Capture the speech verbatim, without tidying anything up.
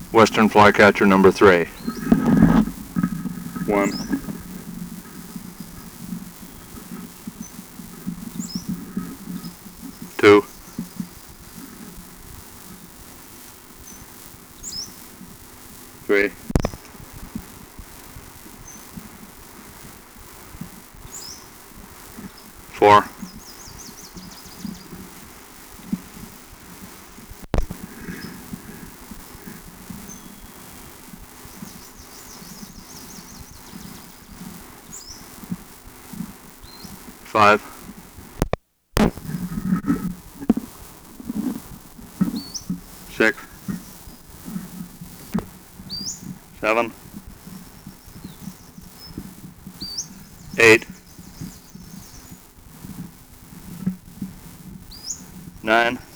Western flycatcher number three. One. Two. Three. Four. Five. Six. Seven. Eight. Nine.